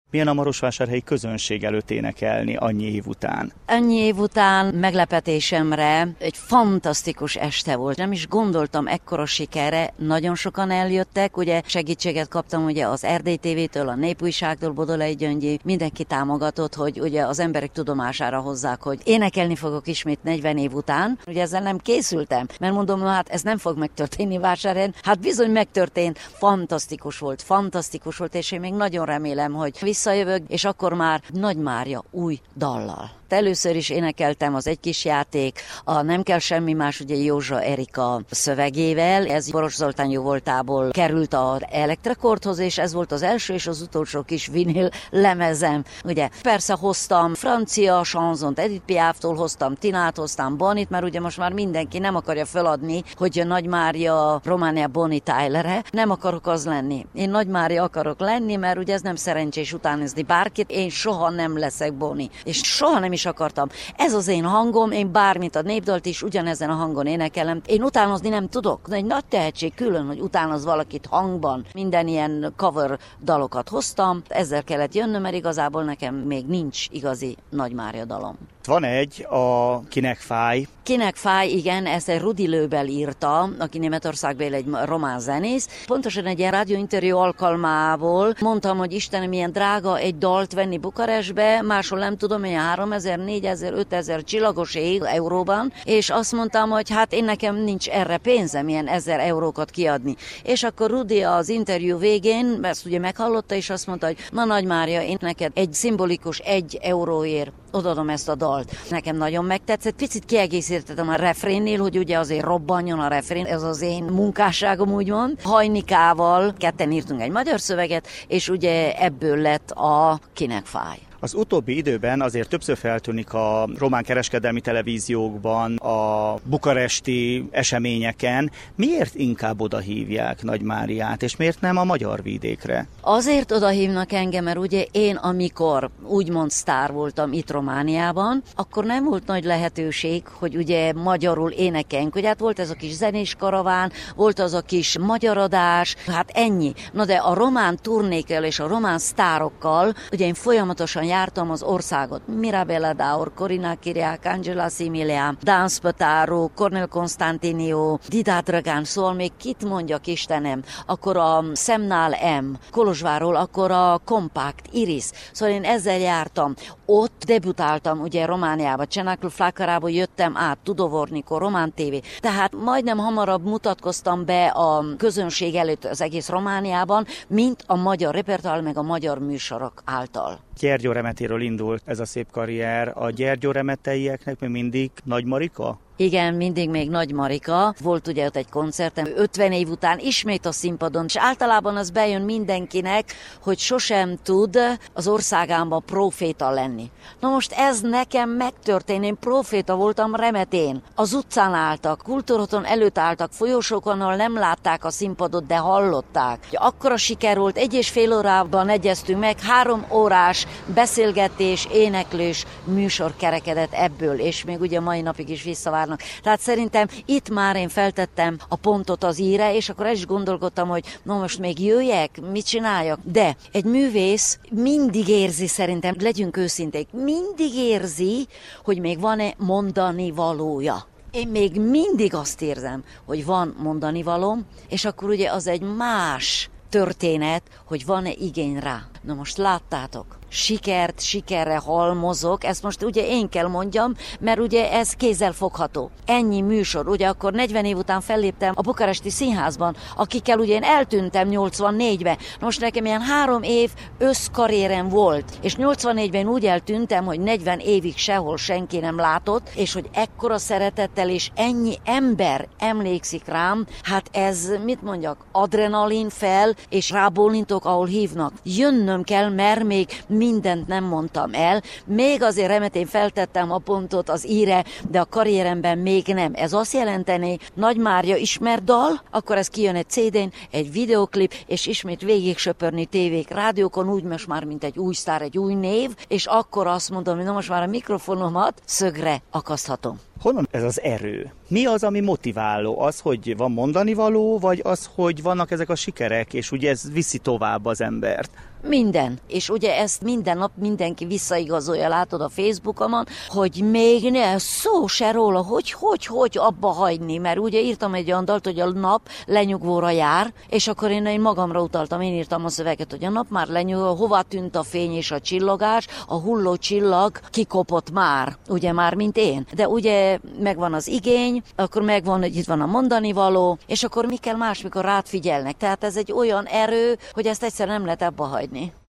Milyen a marosvásárhelyi közönség előtt énekelni annyi év után? Annyi év után meglepetésemre egy fantasztikus este volt. Nem is gondoltam ekkora sikerre, nagyon sokan eljöttek, ugye segítséget kaptam ugye az Erdély TV-től, a Népújságtól, Bodolai Gyöngyi, mindenki támogatott, hogy ugye az emberek tudomására hozzák, hogy énekelni fogok ismét 40 év után. Ugye ezzel nem készültem, mert mondom, hát ez nem fog megtörténni Vásárhelyen. Hát bizony megtörtént, fantasztikus volt, és én még nagyon remélem, hogy visszajövök, és akkor már Nagy Mária új dallal. Először is énekeltem az Egy kis játék, a Nem kell semmi más, ugye Józsa Erika szövegével, ez Boros Zoltán jóvoltából került az Elektrekordhoz, és ez volt az első és az utolsó kis vinil lemezem. Ugye persze hoztam francia chanzont, Edith Piaftól hoztam, Tinát hoztam, Bonit, mert ugye most már mindenki nem akarja feladni, hogy Nagy Mária Románia Bonnie Tyler-e. Nem akarok az lenni. Én Nagy Mária akarok lenni, mert ugye ez nem szerencsés utánozni bárkit, én soha nem leszek Bonnie. És soha nem is akartam. Ez az én hangom, én bármit a népdalt is ugyanezen a hangon énekelem. Én utánozni nem tudok. Egy nagy tehetség külön, hogy utánoz valakit hangban. Minden ilyen cover dalokat hoztam. Ezzel kellett jönnöm, mert igazából nekem még nincs igazi Nagy Mária dalom. Van egy, a Kinek fáj. Kinek fáj, igen, ezt egy Rudi Löbel írta, aki Németországban egy román zenész. Pontosan egy ilyen rádióinterjú alkalmából mondtam, hogy Istenem, milyen drága egy dalt venni Bukarestbe, máshol nem tudom, ilyen 3000, 4000, 5000 csillagos ég euróban, és azt mondtam, hogy hát én nekem nincs erre pénzem, ilyen 1000 eurókat kiadni. És akkor Rudi az interjú végén ezt ugye meghallotta, és azt mondta, hogy na Nagy Mária, én neked egy szimbolikus 1 euróért odaadom ezt a dalt. Nekem nagyon megtetszett, picit kiegészítettem a refrénnél, hogy ugye azért robbanjon a refrén, ez az én munkásságom úgymond. Hajnikával ketten írtunk egy magyar szöveget, és ugye ebből lett a Kinek fáj. Az utóbbi időben azért többször feltűnik a román kereskedelmi televíziókban, a bukaresti eseményeken. Miért inkább oda hívják Nagy Máriát, és miért nem a magyar vidékre? Azért oda hívnak engem, mert ugye én, amikor úgymond sztár voltam itt Romániában, akkor nem volt nagy lehetőség, hogy ugye magyarul énekeljünk. Ugye hát volt ez a kis zenés karaván, volt az a kis magyaradás, hát ennyi. Na de a román turnékkel és a román sztárokkal, ugye én folyamatosan jártam az országot. Mirabella Daur, Corina Kiriák, Angela Similea, Dan Spataro, Cornel Constantinio, Dida Dragan, szóval még kit mondjak, Istenem, akkor a Semnál M, Kolozsvárról, akkor a Compact, Iris, szóval én ezzel jártam. Ott debütáltam ugye Romániába, Csenaklu Flakarából jöttem át, Tudovornikó, Román TV, tehát majdnem hamarabb mutatkoztam be a közönség előtt az egész Romániában, mint a magyar repertoár, meg a magyar műsorok által. Gyergyóremetéről indult ez a szép karrier. A gyergyóremeteieknek még mindig Nagy Marika? Igen, mindig még Nagy Marika. Volt ugye ott egy koncertem, 50 év után ismét a színpadon, és általában az bejön mindenkinek, hogy sosem tud az országámban proféta lenni. Na most ez nekem megtörtént, én proféta voltam Remetén. Az utcán álltak, kultúrhoton előtt álltak, folyosókon, ahol nem látták a színpadot, de hallották. Akkora siker volt, 1,5 órában egyeztünk meg, 3 órás beszélgetés, éneklés, műsor kerekedett ebből, és még ugye mai napig is visszavár. Tehát szerintem itt már én feltettem a pontot az íre, és akkor el is gondolkodtam, hogy no most még jöjjek, mit csináljak. De egy művész mindig érzi, szerintem, legyünk őszinték, mindig érzi, hogy még van-e mondani valója. Én még mindig azt érzem, hogy van mondani valóm, és akkor ugye az egy más történet, hogy van-e igény rá. Na most láttátok, sikerre halmozok, ezt most ugye én kell mondjam, mert ugye ez kézzelfogható. Ennyi műsor, ugye akkor 40 év után felléptem a Bukaresti Színházban, akikkel ugye én eltűntem 84-ben. Most nekem ilyen 3 év összkarrierem volt, és 84-ben úgy eltűntem, hogy 40 évig sehol senki nem látott, és hogy ekkora szeretettel és ennyi ember emlékszik rám, hát ez, mit mondjak, adrenalin fel, és rábólintok, ahol hívnak. Jönnöm kell, mert még mindent nem mondtam el, még azért Remetén feltettem a pontot az íre, de a karrieremben még nem. Ez azt jelenteni, Nagy Mária ismert dal, akkor ez kijön egy CD-n, egy videoklip, és ismét végig söpörni tévék, rádiókon, úgy most már, mint egy új sztár, egy új név, és akkor azt mondom, hogy na most már a mikrofonomat szögre akaszthatom. Honnan ez az erő? Mi az, ami motiváló? Az, hogy van mondani való, vagy az, hogy vannak ezek a sikerek, és ugye ez viszi tovább az embert? Minden. És ugye ezt minden nap mindenki visszaigazolja, látod a Facebookomon, hogy még ne szó se róla, hogy abba hagyni, mert ugye írtam egy olyan dalt, hogy a nap lenyugvóra jár, és akkor én magamra utaltam, én írtam a szöveget, hogy a nap már lenyugvó, hova tűnt a fény és a csillogás, a hulló csillag kikopott már, ugye már, mint én. De ugye megvan az igény, akkor megvan, hogy itt van a mondani való, és akkor mi kell más, mikor rád figyelnek. Tehát ez egy olyan erő, hogy ezt egyszer nem lehet abba hagyni.